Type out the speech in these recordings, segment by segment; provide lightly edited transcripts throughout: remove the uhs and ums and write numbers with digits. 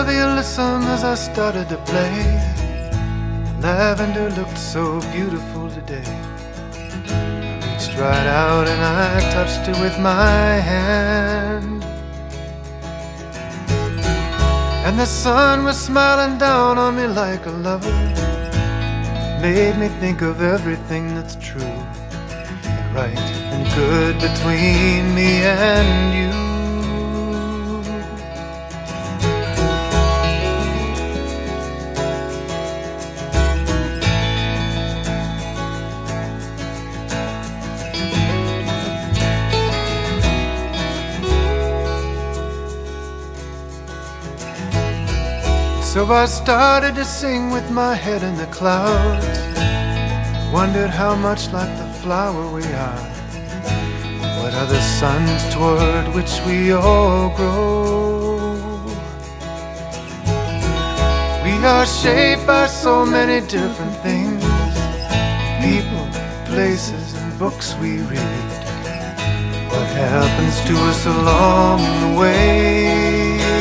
the alyssum as I started to play. The lavender looked so beautiful today. I reached right out and I touched it with my hand. And the sun was smiling down on me like a lover. Made me think of everything that's true and right and good between me and you. So I started to sing with my head in the clouds. Wondered how much like the flower we are. What are the suns toward which we all grow? We are shaped by so many different things. People, places, and books we read. What happens to us along the way?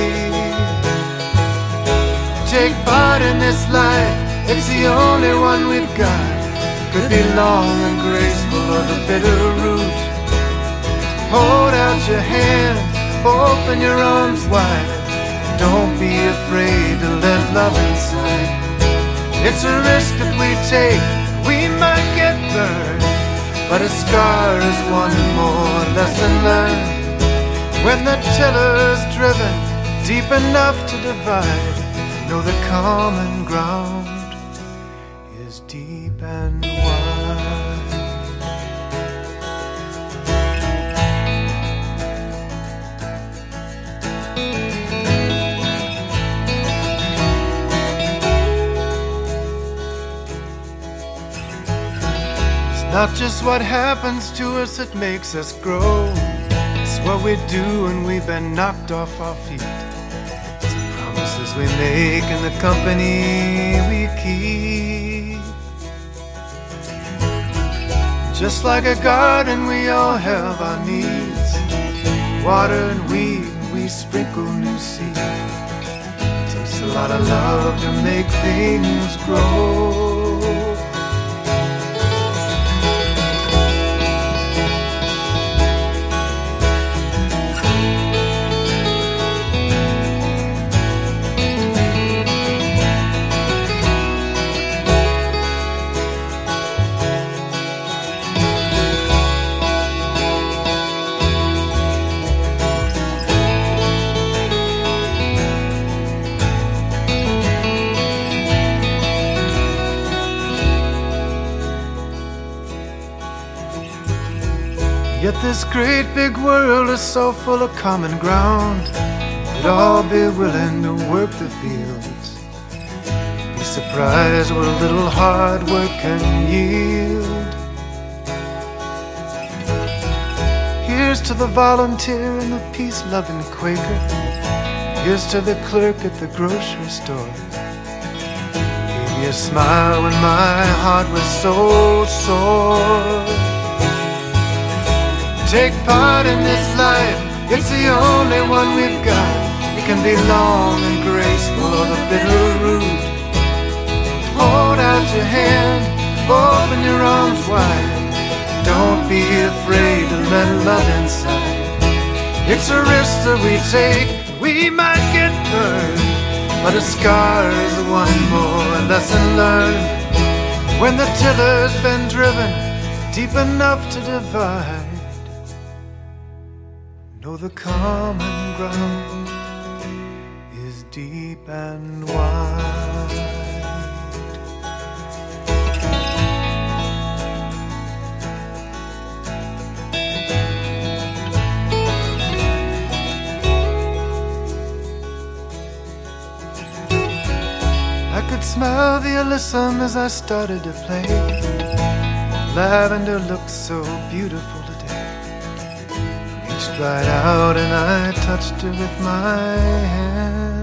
Take part in this life, it's the only one we've got. Could be long and graceful or the bitter root. Hold out your hand, open your arms wide. Don't be afraid to let love inside. It's a risk that we take, we might get burned, but a scar is one more lesson learned. When the tiller's driven deep enough to divide, know the common ground is deep and wide. It's not just what happens to us that makes us grow. It's what we do when we've been knocked off our feet. We make in the company we keep. Just like a garden, we all have our needs. Water and weed, we sprinkle new seed. It takes a lot of love to make things grow. Yet this great big world is so full of common ground. We'd all be willing to work the fields. Be surprised what a little hard work can yield. Here's to the volunteer and the peace-loving Quaker. Here's to the clerk at the grocery store. Gave me a smile when my heart was so sore. Take part in this life, it's the only one we've got. It can be long and graceful or the bitter root. Hold out your hand, open your arms wide. Don't be afraid to let love inside. It's a risk that we take, we might get burned, but a scar is one more lesson learned. When the tiller's been driven deep enough to divide, know the common ground is deep and wide. I could smell the alyssum as I started to play. Lavender looked so beautiful today. Reached right out and I touched her with my hand.